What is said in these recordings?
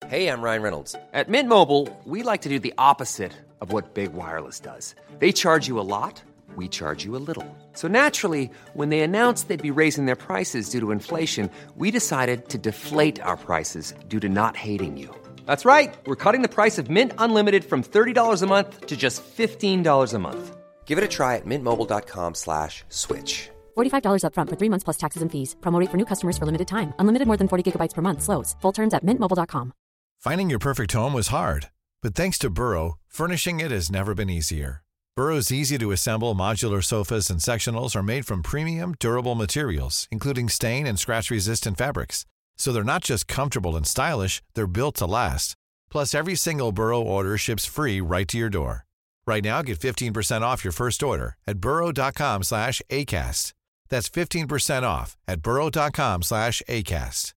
Hey, I'm Ryan Reynolds. At Mint Mobile, we like to do the opposite of what Big Wireless does. They charge you a lot, we charge you a little. So naturally, when they announced they'd be raising their prices due to inflation, we decided to deflate our prices due to not hating you. That's right. We're cutting the price of Mint Unlimited from $30 a month to just $15 a month. Give it a try at mintmobile.com/switch. $45 up front for 3 months plus taxes and fees. Promo rate for new customers for limited time. Unlimited more than 40 gigabytes per month. Slows full terms at mintmobile.com. Finding your perfect home was hard, but thanks to Burrow, furnishing it has never been easier. Burrow's easy-to-assemble modular sofas and sectionals are made from premium, durable materials, including stain and scratch-resistant fabrics. So they're not just comfortable and stylish, they're built to last. Plus, every single Burrow order ships free right to your door. Right now, get 15% off your first order at burrow.com/ACAST. That's 15% off at burrow.com/ACAST.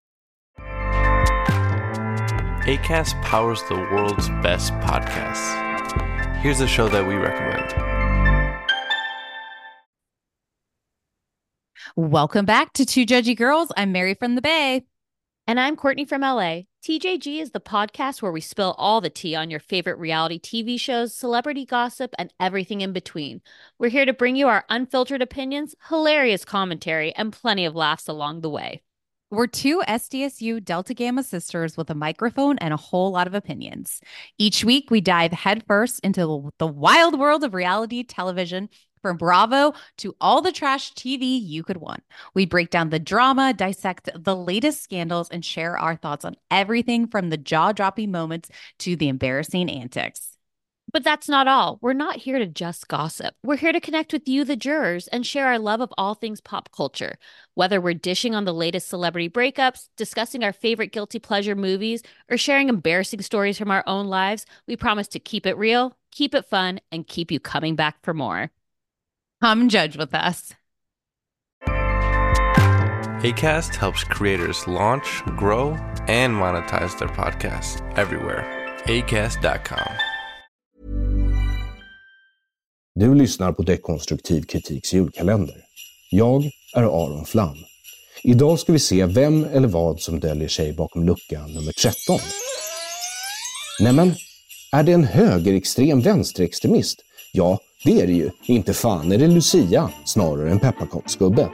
Acast powers the world's best podcasts. Here's a show that we recommend. Welcome back to Two Judgy Girls. I'm Mary from the Bay. And I'm Courtney from LA. TJG is the podcast where we spill all the tea on your favorite reality TV shows, celebrity gossip, and everything in between. We're here to bring you our unfiltered opinions, hilarious commentary, and plenty of laughs along the way. We're two SDSU Delta Gamma sisters with a microphone and a whole lot of opinions. Each week, we dive headfirst into the wild world of reality television, from Bravo to all the trash TV you could want. We break down the drama, dissect the latest scandals, and share our thoughts on everything from the jaw-dropping moments to the embarrassing antics. But that's not all. We're not here to just gossip. We're here to connect with you, the jurors, and share our love of all things pop culture. Whether we're dishing on the latest celebrity breakups, discussing our favorite guilty pleasure movies, or sharing embarrassing stories from our own lives, we promise to keep it real, keep it fun, and keep you coming back for more. Come judge with us. Acast helps creators launch, grow, and monetize their podcasts everywhere. Acast.com. Du lyssnar på Dekonstruktiv kritiks julkalender. Jag är Aron Flam. Idag ska vi se vem eller vad som döljer sig bakom lucka nummer 13. Nämen, är det en högerextrem vänsterextremist? Ja, det är det ju. Inte fan är det Lucia, snarare en pepparkaksgubbe.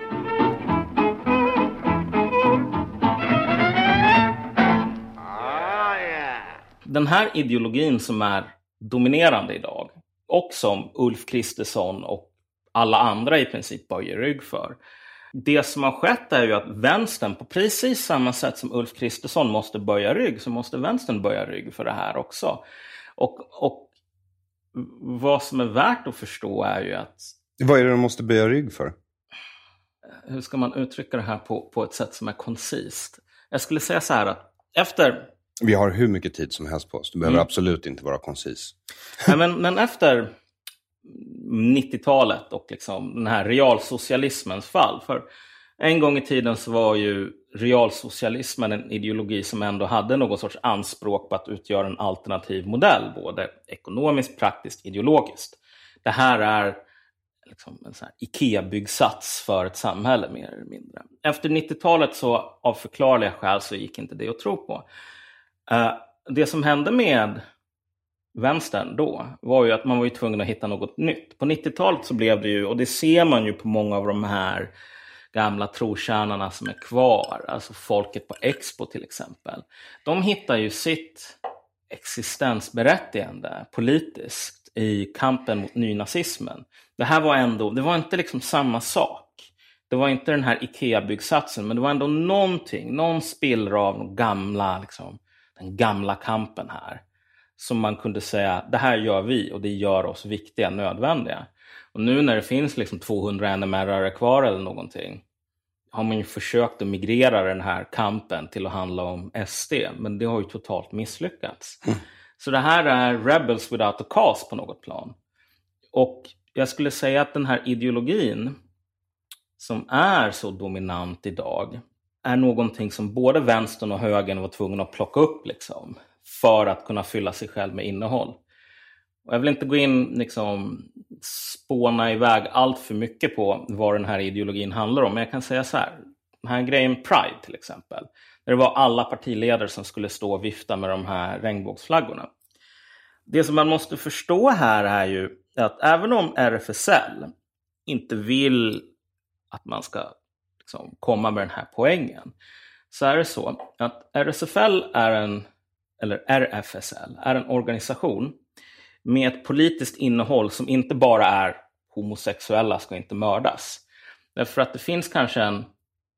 Den här ideologin som är dominerande idag, och som Ulf Kristersson och alla andra i princip böjer rygg för. Det som har skett är ju att vänstern, på precis samma sätt som Ulf Kristersson måste böja rygg, så måste vänstern böja rygg för det här också. Och vad som är värt att förstå är ju att... Vad är det de måste böja rygg för? Hur ska man uttrycka det här på ett sätt som är koncist? Jag skulle säga så här att efter... Vi har hur mycket tid som helst på oss. Du behöver absolut inte vara koncis. Ja, men efter 90-talet och liksom den här realsocialismens fall. För en gång i tiden så var ju realsocialismen en ideologi som ändå hade någon sorts anspråk på att utgöra en alternativ modell. Både ekonomiskt, praktiskt, ideologiskt. Det här är liksom en sån här IKEA-byggsats för ett samhälle mer eller mindre. Efter 90-talet så av förklarliga skäl så gick inte det att tro på. Det som hände med vänstern då var ju att man var ju tvungen att hitta något nytt. På 90-talet så blev det ju, och det ser man ju på många av de här gamla trotjänarna som är kvar, alltså Folket på Expo till exempel. De hittar ju sitt existensberättigande politiskt i kampen mot nynazismen. Det här var ändå, det var inte liksom samma sak. Det var inte den här IKEA-byggsatsen, men det var ändå någonting, någon spillra av de gamla liksom, den gamla kampen här, som man kunde säga, det här gör vi och det gör oss viktiga, nödvändiga. Och nu när det finns liksom 200 NMR-are kvar eller någonting, har man ju försökt att migrera den här kampen till att handla om SD, men det har ju totalt misslyckats. Så det här är rebels without a cause på något plan. Och jag skulle säga att den här ideologin som är så dominant idag är någonting som både vänstern och högern var tvungna att plocka upp liksom, för att kunna fylla sig själv med innehåll. Och jag vill inte gå in liksom, spåna iväg allt för mycket på vad den här ideologin handlar om. Men jag kan säga så här, den här grejen Pride till exempel. Där det var alla partiledare som skulle stå och vifta med de här regnbågsflaggorna. Det som man måste förstå här är ju att även om RFSL inte vill att man ska liksom komma med den här poängen, så är det så att RFSL är en organisation med ett politiskt innehåll som inte bara är homosexuella ska inte mördas. Därför att det finns kanske en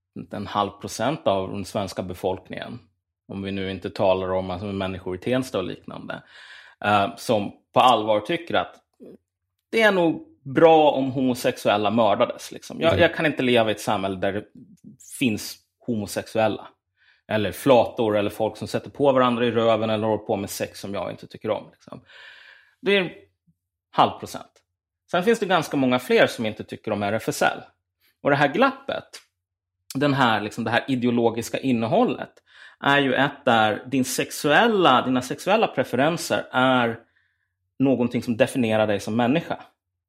0,5% av den svenska befolkningen, om vi nu inte talar om alltså människor i Tensta och liknande, som på allvar tycker att det är nog bra om homosexuella mördades. Liksom. Jag kan inte leva i ett samhälle där det finns homosexuella. Eller flator eller folk som sätter på varandra i röven eller håller på med sex som jag inte tycker om. Liksom. Det är 0,5%. Sen finns det ganska många fler som inte tycker om RFSL. Och det här glappet, det här ideologiska innehållet, är ju ett där dina sexuella preferenser är någonting som definierar dig som människa.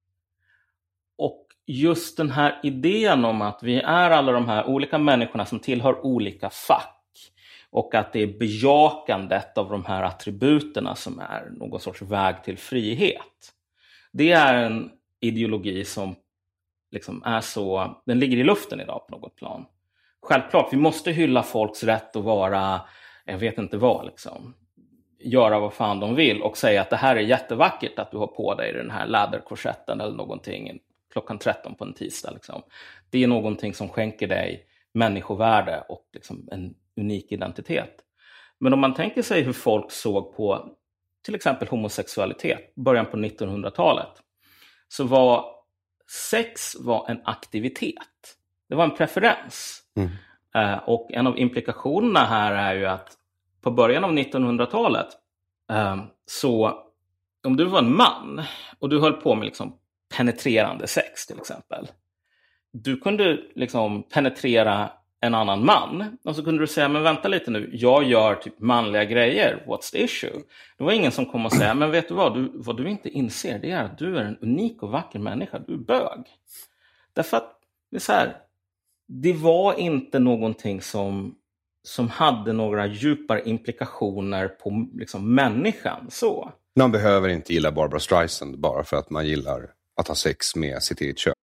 Och just den här idén om att vi är alla de här olika människorna som tillhör olika fack, och att det är bejakandet av de här attributerna som är någon sorts väg till frihet. Det är en ideologi som liksom är så, den ligger i luften idag på något plan. Självklart, vi måste hylla folks rätt att vara, jag vet inte vad liksom, göra vad fan de vill och säga att det här är jättevackert att du har på dig den här läderkorsetten eller någonting klockan 13 på en tisdag. Liksom. Det är någonting som skänker dig människovärde och liksom en unik identitet. Men om man tänker sig hur folk såg på till exempel homosexualitet början på 1900-talet, så var sex en aktivitet. Det var en preferens. Och en av implikationerna här är ju att på början av 1900-talet så om du var en man och du höll på med liksom penetrerande sex till exempel. Du kunde liksom penetrera en annan man och så kunde du säga, men vänta lite nu, jag gör typ manliga grejer, what's the issue? Det var ingen som kom och säga, men vet du vad du inte inser, det är att du är en unik och vacker människa, du är bög. Därför att det är så här, det var inte någonting som hade några djupare implikationer på liksom människan så. Man behöver inte gilla Barbra Streisand bara för att man gillar att ha sex med sitt eget kön.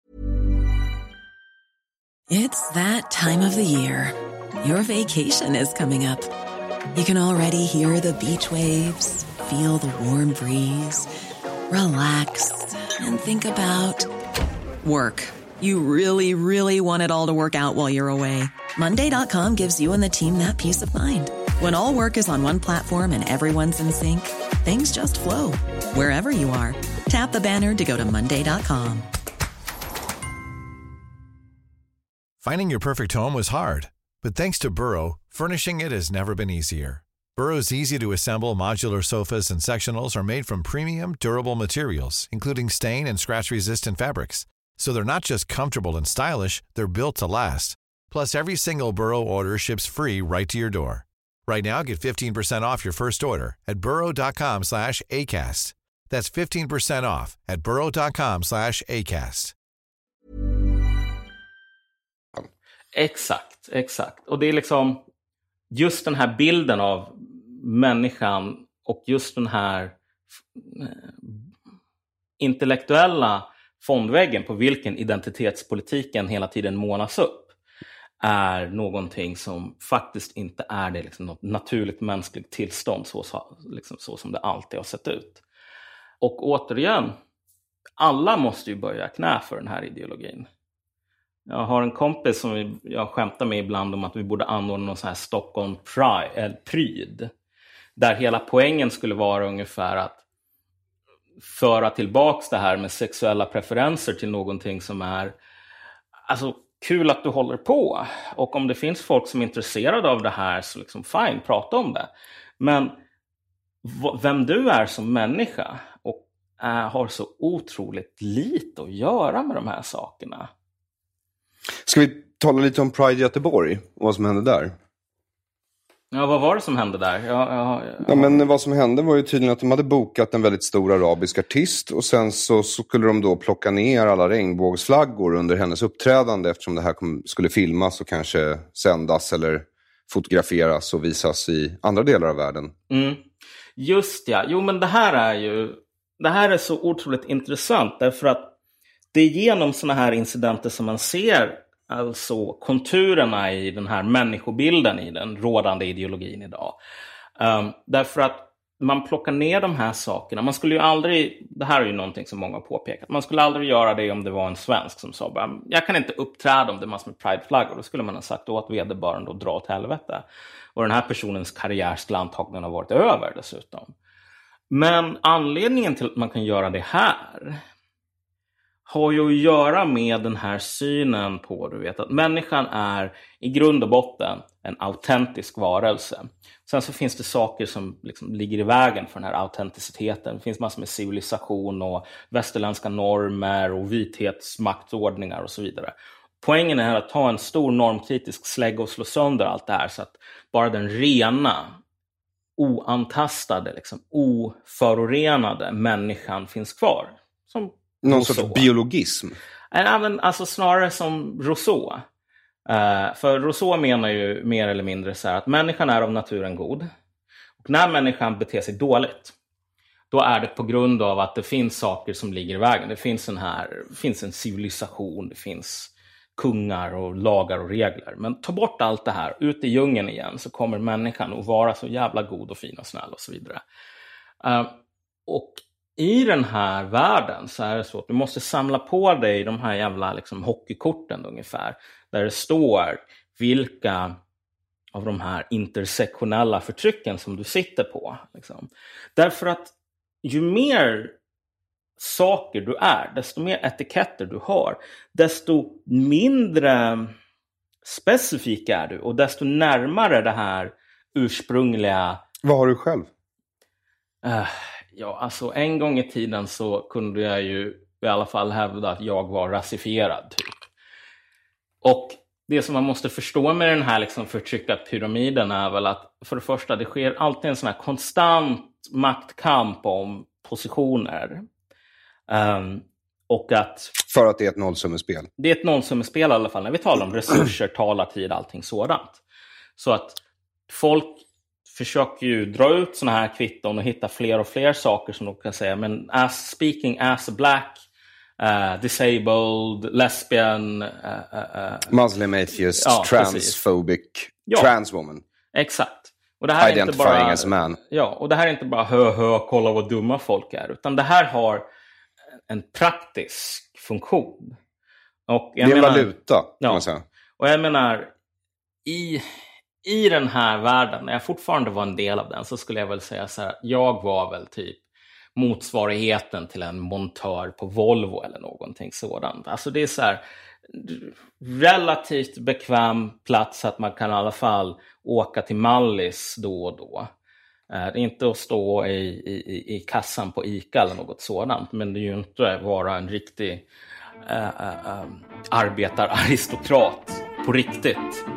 It's that time of the year. Your vacation is coming up. You can already hear the beach waves, feel the warm breeze, relax and think about work. You really, really want it all to work out while you're away. Monday.com gives you and the team that peace of mind. When all work is on one platform and everyone's in sync, things just flow. Wherever you are, tap the banner to go to Monday.com. Finding your perfect home was hard, but thanks to Burrow, furnishing it has never been easier. Burrow's easy-to-assemble modular sofas and sectionals are made from premium, durable materials, including stain and scratch-resistant fabrics. So they're not just comfortable and stylish, they're built to last. Plus, every single Burrow order ships free right to your door. Right now, get 15% off your first order at burrow.com/ACAST. That's 15% off at burrow.com/ACAST. Exakt. Och det är liksom just den här bilden av människan och just den här intellektuella fondväggen på vilken identitetspolitiken hela tiden målas upp är någonting som faktiskt inte är det liksom något naturligt mänskligt tillstånd så som det alltid har sett ut. Och återigen, alla måste ju böja knä för den här ideologin. Jag har en kompis som jag skämtar med ibland om att vi borde anordna någon sån här Stockholm Pride. Där hela poängen skulle vara ungefär att föra tillbaks det här med sexuella preferenser till någonting som är alltså kul att du håller på. Och om det finns folk som är intresserade av det här så liksom fine, prata om det. Men vem du är som människa och har så otroligt lite att göra med de här sakerna. Ska vi tala lite om Pride i Göteborg och vad som hände där? Ja, vad var det som hände där? Ja, men vad som hände var ju tydligen att de hade bokat en väldigt stor arabisk artist och sen så skulle de då plocka ner alla regnbågsflaggor under hennes uppträdande eftersom det här skulle filmas och kanske sändas eller fotograferas och visas i andra delar av världen. Just ja, jo men det här är så otroligt intressant därför att det är genom såna här incidenter som man ser alltså konturerna i den här människobilden i den rådande ideologin idag. Därför att man plockar ner de här sakerna. Man skulle ju aldrig, det här är ju någonting som många har påpekat, man skulle aldrig göra det om det var en svensk som sa bara, jag kan inte uppträda om det är massor med prideflaggor. Då skulle man ha sagt åt vederbörande att dra åt helvete. Och den här personens karriär skulle antagligen ha varit över dessutom. Men anledningen till att man kan göra det här har ju att göra med den här synen på, du vet, att människan är i grund och botten en autentisk varelse. Sen så finns det saker som liksom ligger i vägen för den här autenticiteten. Det finns massor med civilisation och västerländska normer och vithetsmaktordningar och så vidare. Poängen är att ta en stor normkritisk slägg och slå sönder allt det här så att bara den rena, oantastade, liksom, oförorenade människan finns kvar. Som någon Rousseau. sorts biologism? Alltså snarare som Rousseau. För Rousseau menar ju mer eller mindre så här att människan är av naturen god. Och när människan beter sig dåligt, då är det på grund av att det finns saker som ligger i vägen. Det finns en civilisation, det finns kungar och lagar och regler. Men ta bort allt det här, ut i djungeln igen, så kommer människan att vara så jävla god och fin och snäll och så vidare. Och i den här världen så är det så att du måste samla på dig de här jävla liksom hockeykorten ungefär. Där det står vilka av de här intersektionella förtrycken som du sitter på. Liksom. Därför att ju mer saker du är, desto mer etiketter du har, desto mindre specifik är du och desto närmare det här ursprungliga. Vad har du själv? Ja, alltså en gång i tiden så kunde jag ju i alla fall hävda att jag var rasifierad typ. Och det som man måste förstå med den här liksom förtryckarpyramiden är väl att för det första det sker alltid en sån här konstant maktkamp om positioner. Och att för att det är ett nollsummespel. Det är ett nollsummespel i alla fall när vi talar om resurser, talartid, allting sådant. Så att folk försöker ju dra ut såna här kvitton och hitta fler och fler saker som de kan säga. Men speaking as a black, disabled, lesbian, Muslim atheist, ja, transphobic, transwoman. Exakt. Och det här är inte bara, as man. Ja, och det här är inte bara kolla vad dumma folk är. Utan det här har en praktisk funktion. Och det är en valuta, kan man säga. Och jag menar, i den här världen, när jag fortfarande var en del av den, så skulle jag väl säga så här, jag var väl typ motsvarigheten till en montör på Volvo eller någonting sådant. Alltså det är så här relativt bekväm plats att man kan i alla fall åka till Mallis då och då. Det är inte att stå i kassan på ICA eller något sådant, men det är ju inte vara en riktig arbetararistokrat på riktigt.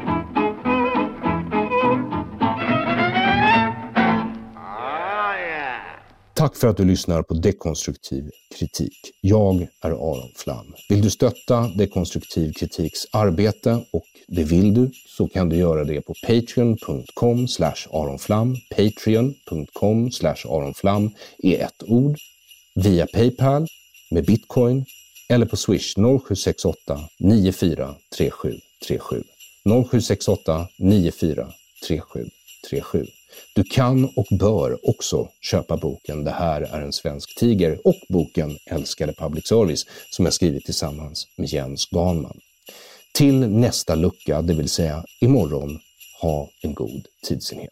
Tack för att du lyssnar på Dekonstruktiv kritik. Jag är Aron Flam. Vill du stötta Dekonstruktiv kritiks arbete, och det vill du, så kan du göra det på patreon.com/aronflam, patreon.com/aronflam i ett ord, via PayPal, med Bitcoin eller på Swish 0768 94 3737. 0768 94 3737. Du kan och bör också köpa boken Det här är en svensk tiger och boken Älskade public service som jag skrivit tillsammans med Jens Ganman. Till nästa lucka, det vill säga imorgon, ha en god tidsenhet.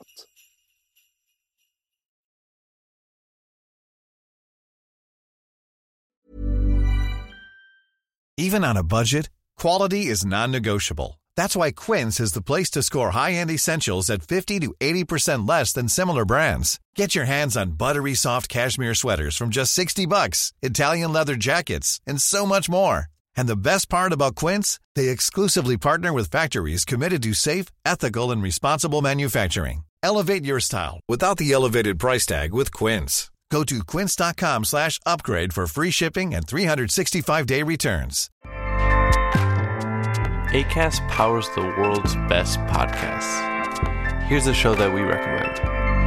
Even on a budget, quality is non-negotiable. That's why Quince is the place to score high-end essentials at 50 to 80% less than similar brands. Get your hands on buttery soft cashmere sweaters from just $60, Italian leather jackets, and so much more. And the best part about Quince, they exclusively partner with factories committed to safe, ethical, and responsible manufacturing. Elevate your style without the elevated price tag with Quince. Go to quince.com/upgrade for free shipping and 365-day returns. Acast powers the world's best podcasts. Here's a show that we recommend.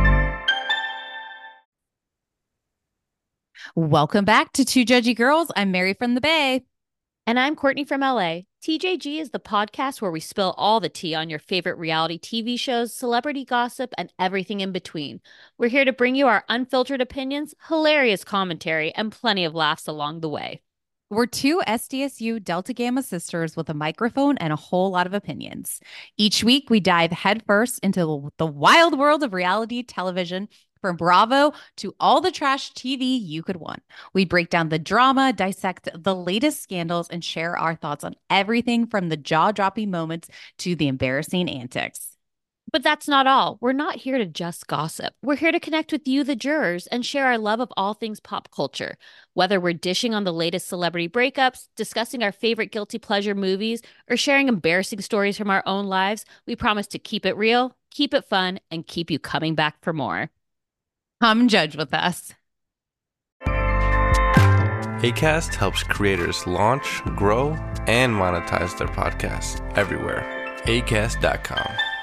Welcome back to Two Judgy Girls. I'm Mary from the Bay. And I'm Courtney from LA. TJG is the podcast where we spill all the tea on your favorite reality TV shows, celebrity gossip, and everything in between. We're here to bring you our unfiltered opinions, hilarious commentary, and plenty of laughs along the way. We're two SDSU Delta Gamma sisters with a microphone and a whole lot of opinions. Each week, we dive headfirst into the wild world of reality television, from Bravo to all the trash TV you could want. We break down the drama, dissect the latest scandals, and share our thoughts on everything from the jaw-dropping moments to the embarrassing antics. But that's not all. We're not here to just gossip. We're here to connect with you, the jurors, and share our love of all things pop culture. Whether we're dishing on the latest celebrity breakups, discussing our favorite guilty pleasure movies, or sharing embarrassing stories from our own lives, we promise to keep it real, keep it fun, and keep you coming back for more. Come judge with us. Acast helps creators launch, grow, and monetize their podcasts everywhere. Acast.com.